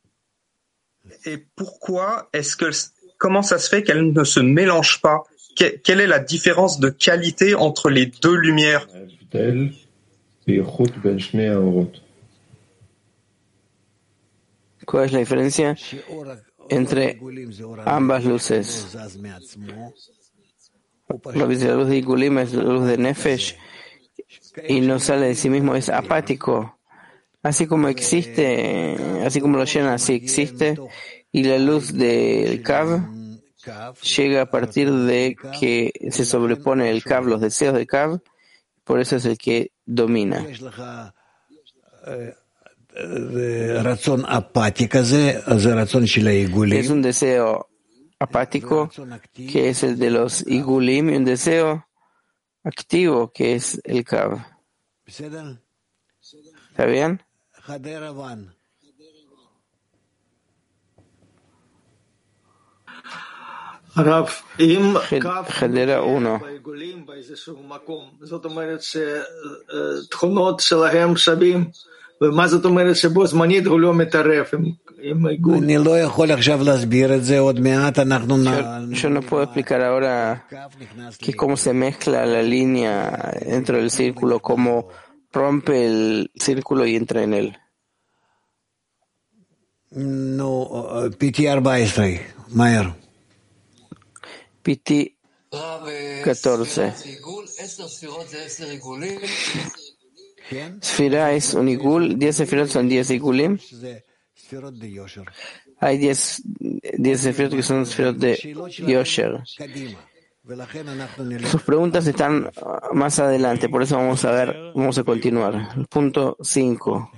Q: Comment ça se fait qu'elles ne se mélangent pas? Quelle est la différence de qualité entre les deux lumières?
C: ¿Cuál es la diferencia entre ambas luces? La luz de Igulim es la luz de Nefesh y no sale de sí mismo, es apático. Así como existe, así como lo llena, así existe. Y la luz del Kav llega a partir de que se sobrepone el Kav, los deseos del Kav. Por eso es el que domina. Es un deseo apático, que es el de los igulim, y un deseo activo, que es el Kav. ¿Está bien? Hadera 1. Yo no puedo explicar ahora que cómo se mezcla la línea dentro del círculo, cómo rompe el círculo y entra en él.
K: No, PT 14, Mayer.
C: PT 14. Sfira es un igul, 10 sefirot son 10 igulim. Hay 10 sefirot que son sefirot de Yosher. Sus preguntas están más adelante, por eso vamos a continuar. Punto 5.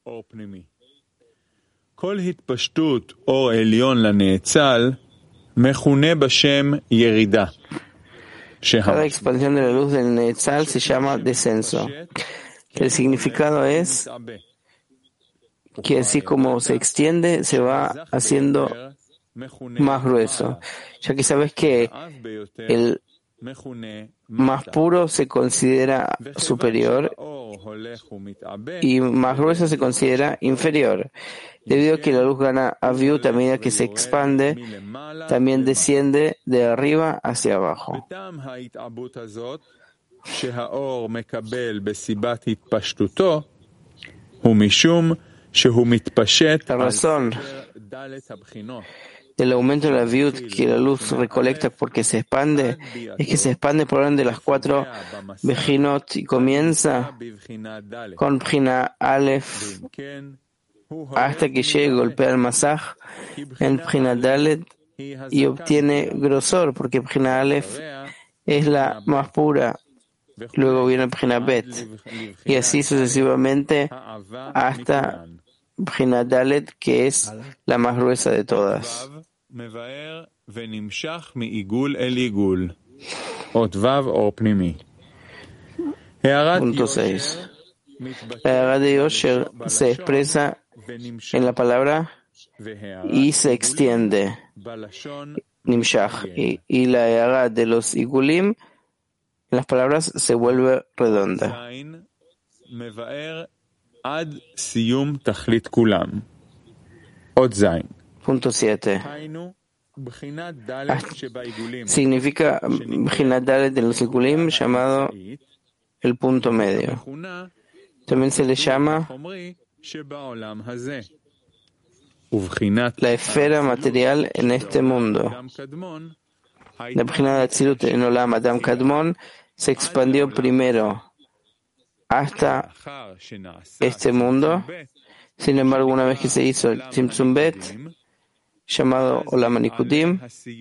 F: כל התפשטות אור עליון לנאצל מכונה בשם ירידה.
C: Cada expansión de la luz del Netzal se llama descenso. El significado es que así como se extiende, se va haciendo más grueso, ya que sabes que el más puro se considera superior y más grueso se considera inferior. Debido a que la luz gana aviut a medida que se expande, también desciende de arriba hacia abajo. La razón del aumento de la aviut que la luz recolecta porque se expande es que se expande por orden de las 4 bejinot y comienza con Bjina Aleph hasta que llegue y golpea el masaj en Bjina Dalet y obtiene grosor, porque Bjina Aleph es la más pura, luego viene Bjina Bet, y así sucesivamente hasta Bjina Dalet, que es la más gruesa de todas. Punto 6. La Ha'ara de Yosher se expresa en la palabra y se extiende, Nimshach, y la Ha'ara de los Igulim en las palabras se vuelve redonda. Punto 7. Significa Bjina Dalet de los Igulim, llamado el punto medio. También se le llama la esfera material en este mundo. La Bjina de Atzilut en Olam Adam Kadmon se expandió primero hasta este mundo. Sin embargo, una vez que se hizo el Tzimtzum Bet, llamado Olam Nikudim,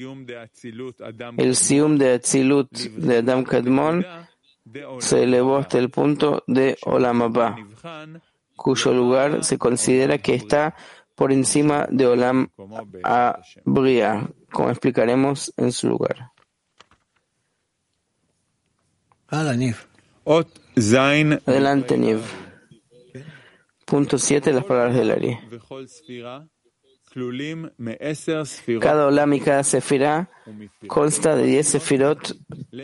C: el Sium de Atzilut de Adam Kadmon se elevó hasta el punto de Olam Abba, cuyo lugar se considera que está por encima de Olam Abria, como explicaremos en su lugar. Adelante, Niv. Punto 7, las palabras del Ari. Cada Olam y cada Sefirá consta de 10 Sefirot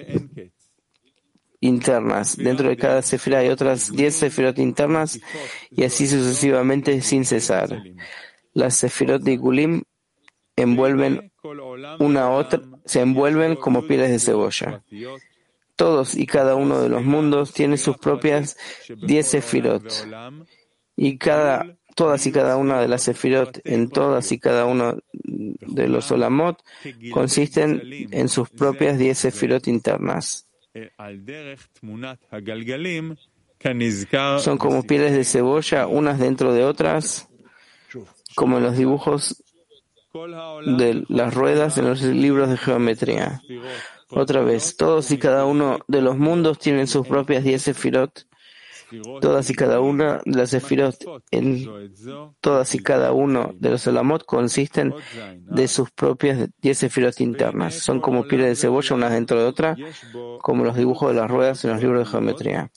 C: internas. Dentro de cada Sefirá hay otras 10 Sefirot internas y así sucesivamente sin cesar. Las Sefirot de Igulim envuelven una a otra, se envuelven como pieles de cebolla. Todos y cada uno de los mundos tiene sus propias 10 Sefirot. Y todas y cada una de las Sefirot en todas y cada uno de los Olamot consisten en sus propias 10 Sefirot internas. Son como pieles de cebolla, unas dentro de otras, como en los dibujos de las ruedas en los libros de geometría. Otra vez, todos y cada uno de los mundos tienen sus propias 10 Sefirot Todas y cada una de las sefirot en todas y cada uno de los olamot consisten de sus propias 10 sefirot internas. Son como pieles de cebolla unas dentro de otra, como los dibujos de las ruedas en los libros de geometría.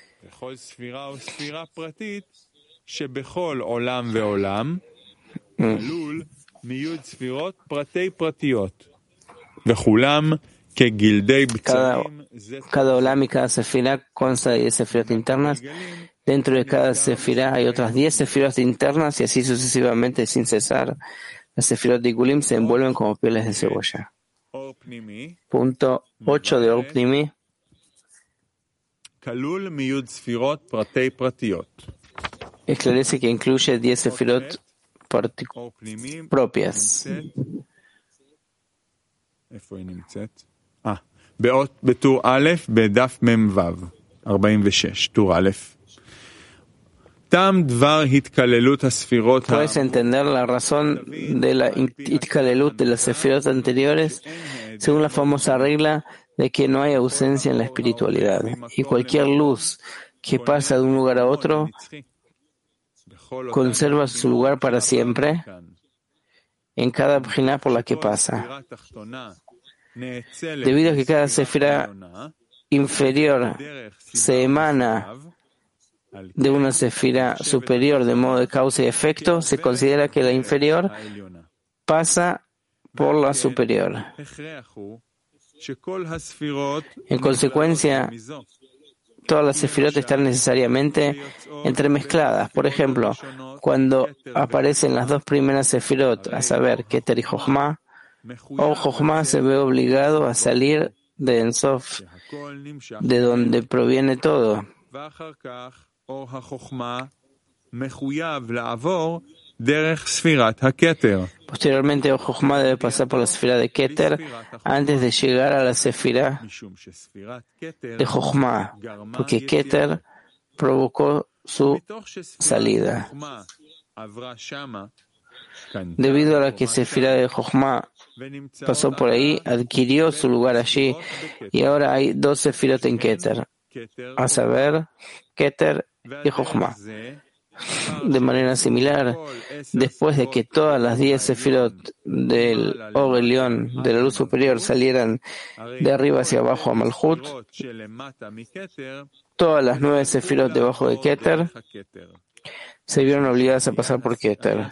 C: Cada olam y cada sefirá consta de 10 sefirot internas. Dentro de cada sefirá hay otras 10 sefirot internas y así sucesivamente sin cesar. Las sefirot de Igulim se envuelven como pieles de cebolla. Punto 8 de Or Pnimi. Esclarece que incluye 10 sefirot propias.
F: בטור א' בדף מ"ו 46, טור א'. טעם דבר התקללות הספירות.
C: Puedes entender la razón de la itkalelut de las sefirot anteriores según la famosa regla de que no hay ausencia en la espiritualidad y cualquier luz que pasa de un lugar a otro conserva su lugar para siempre en cada bjiná por la que pasa. Debido a que cada sefira inferior se emana de una sefira superior de modo de causa y efecto, se considera que la inferior pasa por la superior. En consecuencia, todas las sefirot están necesariamente entremezcladas. Por ejemplo, cuando aparecen las dos primeras sefirot, a saber, Keter y Jochma, o Jochma se ve obligado a salir de Ensof, de donde proviene todo. Posteriormente, o Jochma debe pasar por la sefira de Keter antes de llegar a la sefira de Jochma, porque Keter provocó su salida. Debido a la que sefira de Jochma pasó por ahí, adquirió su lugar allí, y ahora hay dos sefirot en Keter, a saber, Keter y Jochma. De manera similar, después de que todas las 10 sefirot del Or Elión, de la luz superior, salieran de arriba hacia abajo a Malchut, todas las 9 sefirot debajo de Keter se vieron obligadas a pasar por Keter.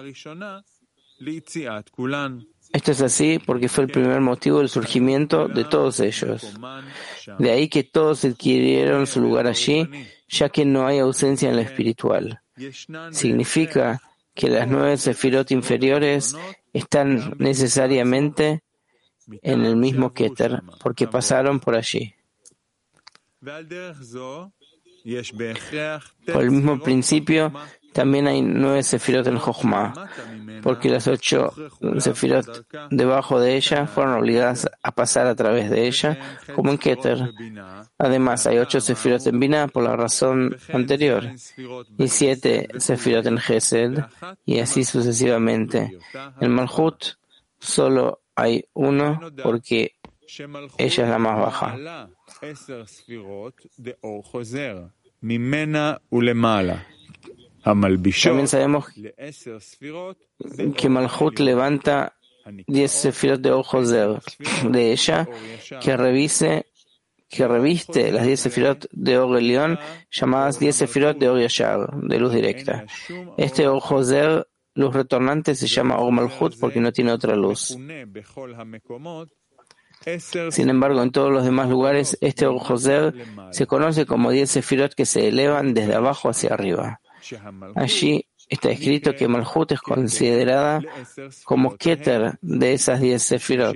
C: Esto es así porque fue el primer motivo del surgimiento de todos ellos. De ahí que todos adquirieron su lugar allí, ya que no hay ausencia en lo espiritual. Significa que las 9 sefirot inferiores están necesariamente en el mismo Keter, porque pasaron por allí. Por el mismo principio, también hay 9 sefirot en Jochma, porque las 8 sefirot debajo de ella fueron obligadas a pasar a través de ella, como en Keter. Además, hay 8 sefirot en Binah por la razón anterior, y 7 sefirot en Gesed, y así sucesivamente. En Malchut solo hay 1 porque ella es la más baja. También sabemos que Malchut levanta 10 sefirot de Or de ella, que reviste las 10 sefirot de Or Elión, llamadas 10 sefirot de Or Yashar, de luz directa. Este Or Joser, luz retornante, se llama Or Malchut porque no tiene otra luz. Sin embargo, en todos los demás lugares, este Or Joser se conoce como 10 sefirot que se elevan desde abajo hacia arriba. Allí está escrito que Malchut es considerada como Keter de esas 10 sefirot,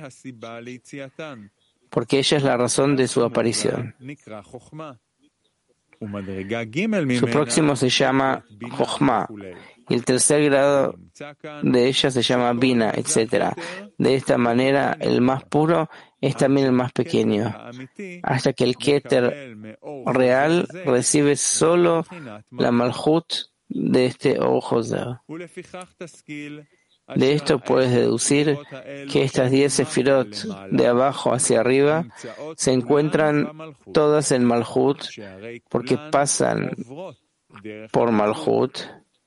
C: porque ella es la razón de su aparición. Su próximo se llama Jochma, y el tercer grado de ella se llama Binah, etc. De esta manera, el más puro es también el más pequeño, hasta que el Keter real recibe solo la Malchut de este Or Joser. De esto puedes deducir que estas 10 sefirot de abajo hacia arriba se encuentran todas en Malhut porque pasan por Malhut,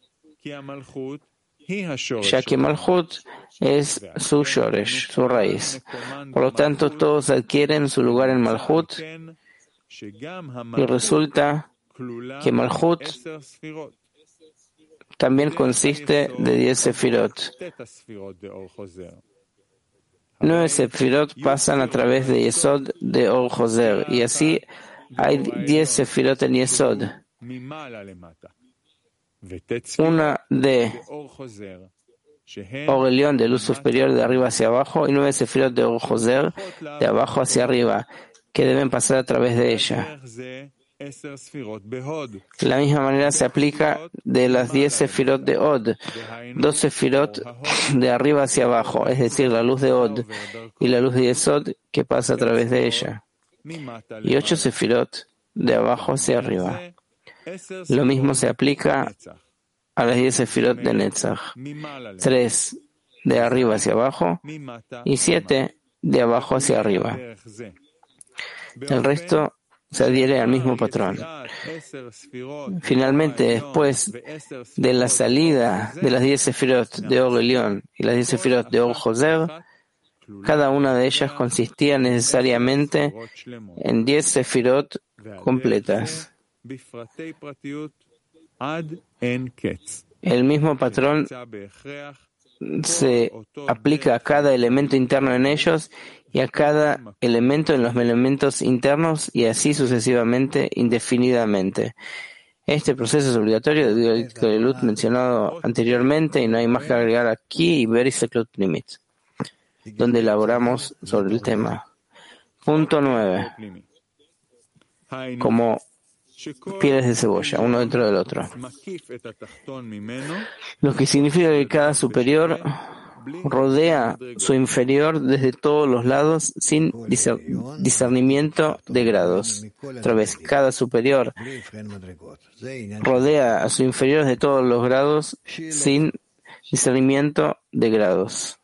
C: ya que Malhut es su shoresh, su raíz. Por lo tanto, todos adquieren su lugar en Malhut y resulta que Malhut también consiste de 10 sefirot. 9 sefirot pasan a través de Yesod de Or Joser, y así hay 10 sefirot en Yesod. Una de Or Elión, de luz superior de arriba hacia abajo, y 9 sefirot de Or Joser de abajo hacia arriba, que deben pasar a través de ella. De la misma manera se aplica de las 10 sefirot de Od, 2 sefirot de arriba hacia abajo, es decir, la luz de Od y la luz de Yesod que pasa a través de ella, y 8 sefirot de abajo hacia arriba. Lo mismo se aplica a las 10 sefirot de Netzach, 3 de arriba hacia abajo y 7 de abajo hacia arriba. El resto se adhiere al mismo patrón. Finalmente, después de la salida de las 10 sefirot de Or Elión y las 10 sefirot de Or Joser, cada una de ellas consistía necesariamente en 10 sefirot completas. El mismo patrón se aplica a cada elemento interno en ellos y a cada elemento en los elementos internos, y así sucesivamente, indefinidamente. Este proceso es obligatorio debido al Itkalut mencionado anteriormente, y no hay más que agregar aquí y ver Istaklut Pnimit, donde elaboramos sobre el tema. Punto 9. Como pieles de cebolla, uno dentro del otro. Lo que significa que cada superior rodea su inferior desde todos los lados sin discernimiento de grados. Otra vez, cada superior rodea a su inferior desde todos los grados sin discernimiento de grados.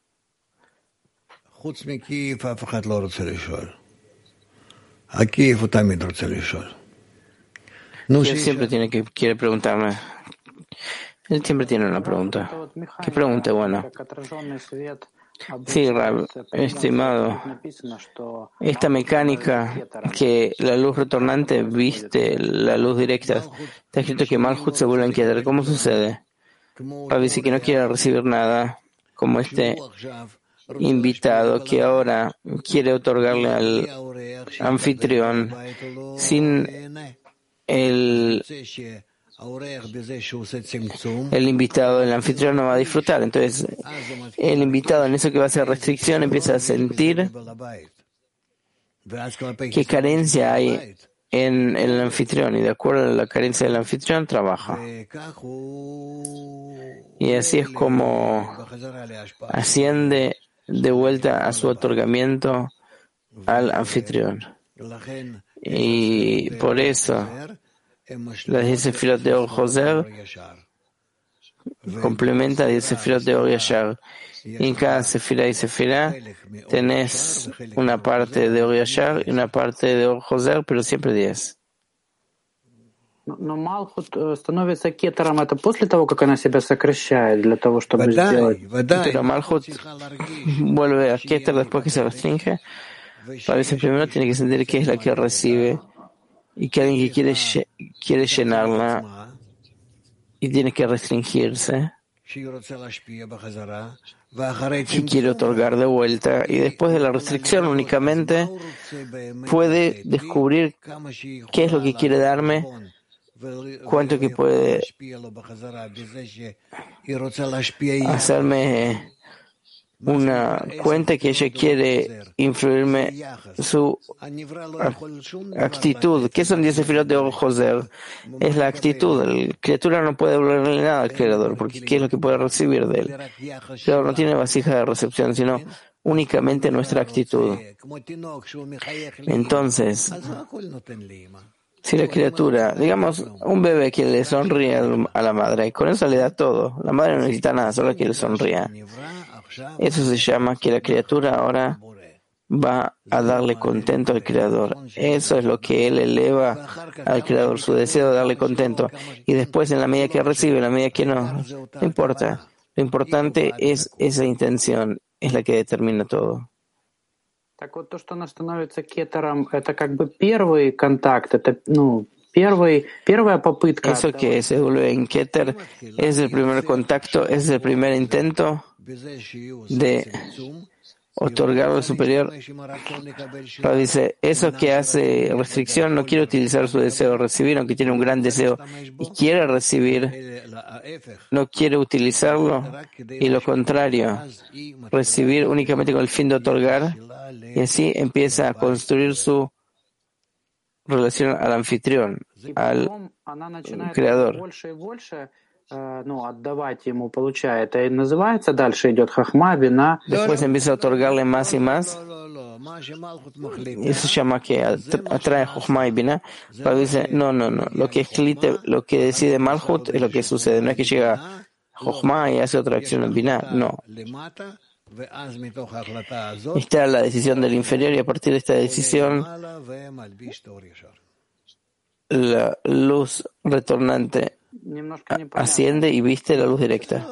C: Él siempre quiere preguntarme. Él siempre tiene una pregunta. ¿Qué pregunta? Bueno. Sí, Rab, estimado. Esta mecánica que la luz retornante viste la luz directa, está escrito que Malhut se vuelve a inquietar. ¿Cómo sucede? Rab dice que no quiere recibir nada, como este invitado que ahora quiere otorgarle al anfitrión sin el invitado, el anfitrión no va a disfrutar. Entonces, el invitado en eso que va a hacer restricción empieza a sentir qué carencia hay en el anfitrión, y de acuerdo a la carencia del anfitrión trabaja. Y así es como asciende de vuelta a su otorgamiento al anfitrión. Y por eso las 10 sefirot de Or Joser complementa 10 sefirot de Or Yashar. Y en cada sefira y sefira tenés una parte de Or Yashar y una parte de Or Joser, pero siempre 10.
E: Но Малхут становится кетером это после того, как она себя сокращает для того, чтобы сделать.
C: Pero Malhut vuelve a Keter después que se restringe. Parece primero tiene que sentir que es la que recibe y que alguien que quiere llenarla y tiene que restringirse y quiere otorgar de vuelta, y después de la restricción únicamente puede descubrir qué es lo que quiere darme, cuánto que puede hacerme una cuenta que ella quiere influirme su actitud. ¿Qué son 10 sefirot de Or Joser? Es la actitud. La criatura no puede devolverle nada al Creador, porque ¿qué es lo que puede recibir de él? El Creador no tiene vasija de recepción, sino únicamente nuestra actitud. Entonces, Si la criatura, digamos, un bebé que le sonríe a la madre, con eso le da todo. La madre no necesita nada, solo que le sonría. Eso se llama que la criatura ahora va a darle contento al Creador. Eso es lo que él eleva al Creador, su deseo de darle contento. Y después, en la medida que recibe, en la medida que no importa. Lo importante es esa intención, es la que determina todo.
E: Так вот, то, что она становится кетером, это как бы первый контакт, это, первая попытка.
C: Eso que se vuelve en Keter es el primer contacto, es el primer intento de otorgar al superior. Pero dice, eso que hace restricción no quiere utilizar su deseo de recibir, aunque tiene un gran deseo y quiere recibir, no quiere utilizarlo, y lo contrario, recibir únicamente con el fin de otorgar, y así empieza a construir su relación al anfitrión, al creador.
E: Отдавать ему, получает. И называется, дальше идет хахма, бина.
C: Después empieza a otorgarle más y más. Eso se llama que atrae Jochma y Binah. Pero dice, no. Lo que decide Malhut es lo que sucede. No es que llega Jochma y hace otra acción en Binah. No. Esta es la decisión del inferior y a partir de esta decisión la luz retornante asciende y viste la luz directa.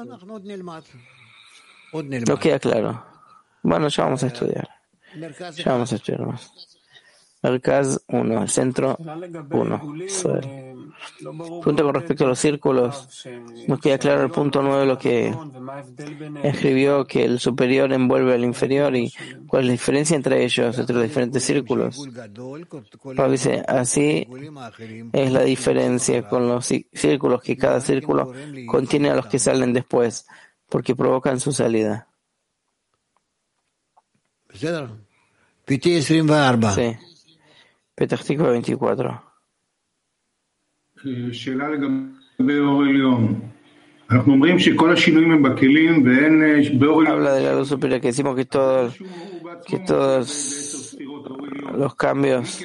C: ¿No queda claro? Bueno, ya vamos a estudiar. Más. Merkaz 1, el centro 1. Punto con respecto a los círculos. Nos queda claro el punto 9, lo que escribió, que el superior envuelve al inferior y cuál es la diferencia entre ellos, entre los diferentes círculos. Pablo dice, así es la diferencia con los círculos, que cada círculo contiene a los que salen después, porque provocan su salida. Sí. Petach Tikva 24. Habla de la luz superior, que decimos que todos los cambios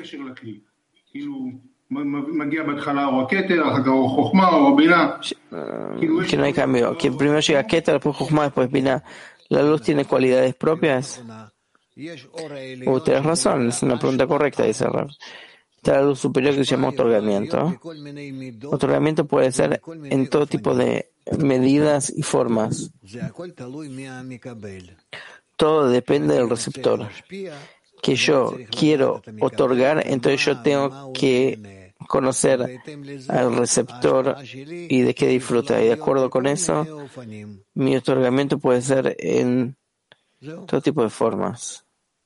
C: que no hay cambio, que primero llega Keter, después Jochma, después Binah. ¿La luz tiene cualidades propias? Tienes razón, es una pregunta correcta, dice Rav. Está la luz superior que se llama otorgamiento. Otorgamiento puede ser en todo tipo de medidas y formas. Todo depende del receptor. Que yo quiero otorgar, entonces yo tengo que conocer al receptor y de qué disfruta. Y de acuerdo con eso, mi otorgamiento puede ser en todo tipo de formas.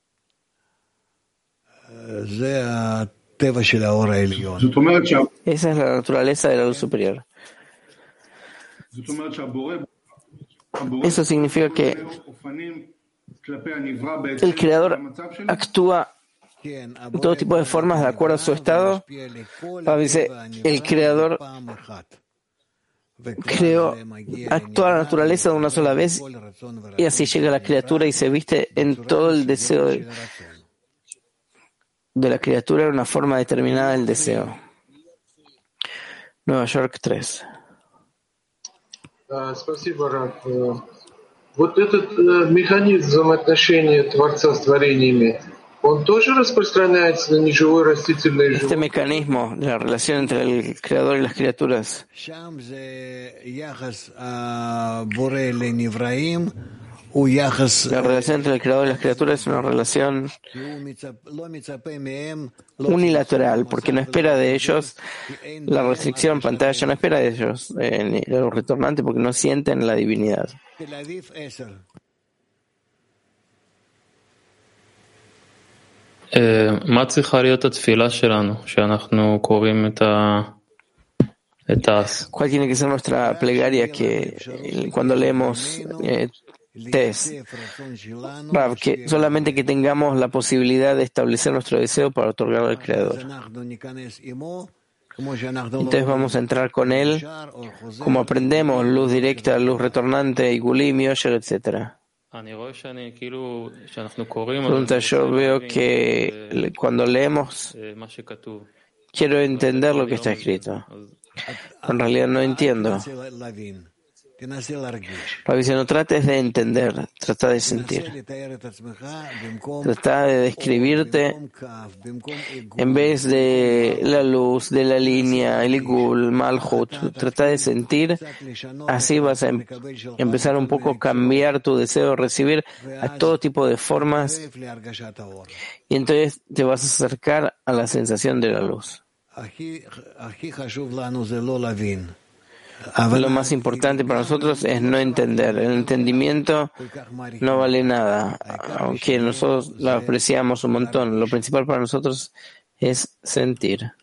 C: Esa es la naturaleza de la luz superior. Eso significa que el Creador actúa en todo tipo de formas de acuerdo a su estado. Dice, el Creador actúa la naturaleza de una sola vez y así llega la criatura y se viste en todo el deseo de la criatura en una forma determinada del deseo. Nueva York 3.
R: Спасибо, Рав. Вот этот механизм взаимоотношения Творца с творениями, он тоже распространяется на неживой растительной жизнь?
C: Este mecanismo de la relación entre el Creador y las criaturas. La relación entre el Creador y las criaturas es una relación unilateral, porque no espera de ellos la restricción pantalla, no espera de ellos ni los retornantes, porque no sienten la divinidad.
S: מה צריכה להיות התפילה שלנו שאנחנו קוראים את
C: ¿Cuál tiene que ser nuestra plegaria que cuando leemos Rav, que solamente que tengamos la posibilidad de establecer nuestro deseo para otorgar al Creador? Entonces vamos a entrar con él, como aprendemos, luz directa, luz retornante, Igulim, Yosher, etc. Pregunta, yo veo que cuando leemos quiero entender lo que está escrito. En realidad no entiendo. Rabbi, no trates de entender, trata de sentir. Trata de describirte en vez de la luz, de la línea, el Igul, Malhut. Trata de sentir, así vas a empezar un poco a cambiar tu deseo de recibir a todo tipo de formas y entonces te vas a acercar a la sensación de la luz. Lo más importante para nosotros es no entender. El entendimiento no vale nada, aunque nosotros lo apreciamos un montón. Lo principal para nosotros es sentir.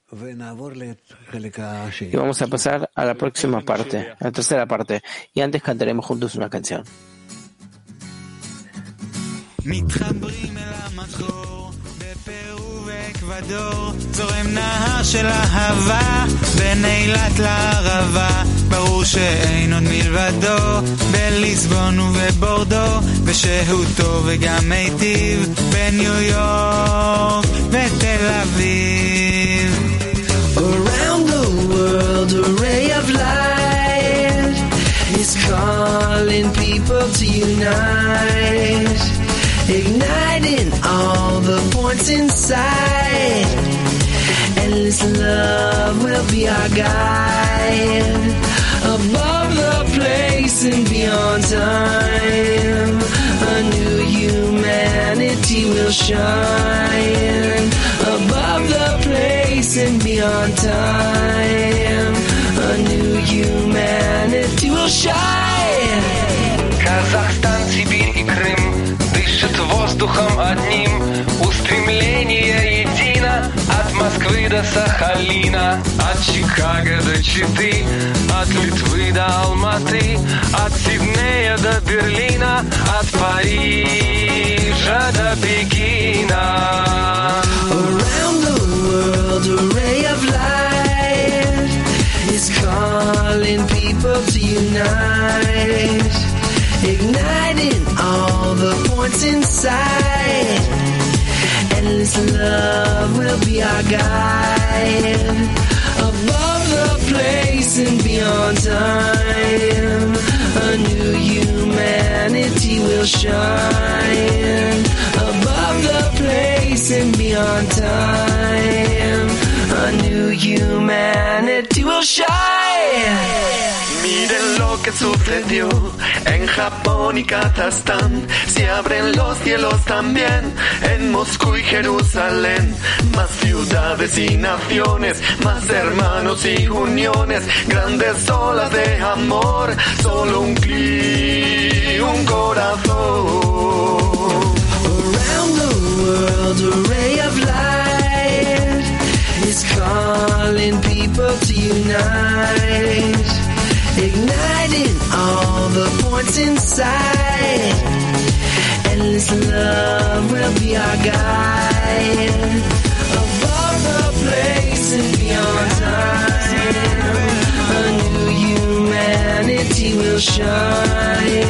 C: Y vamos a pasar a la próxima parte, a la tercera parte. Y antes cantaremos juntos una canción.
T: אקוודור, זורם נהר של אהבה בין אילת לערבה, ברור שאין עוד מלבדו בליסבון ובבורדו, ושהותו וגם מיטיב בניו יורק ותל אביב.
U: Around the world a ray of light is calling people to unite, igniting all the points inside. Endless love will be our guide, above the place and beyond time. A new humanity will shine, above the place and beyond time. A new humanity will shine.
V: Казахстан, Сибирь и Крым дышат воздухом одним, устремление едино от Москвы до Сахалина, от Чикаго до Читы, от Литвы до Алматы, от Сиднея до Берлина, от Парижа до Пекина.
U: Around the world a ray of light is calling people to unite, igniting all the points inside. Endless love will be our guide, above the place and beyond time. A new humanity will shine, above the place and beyond time. A new humanity will shine.
V: Miren lo que sucedió en Japón y Kazajstán, se abren los cielos también en Moscú y Jerusalén. Más ciudades y naciones, más hermanos y uniones, grandes olas de amor, solo un clic, un corazón.
U: Around the world a ray of light is calling people to unite, igniting all the points inside. Endless love will be our guide, above the place and beyond time. A new humanity will shine,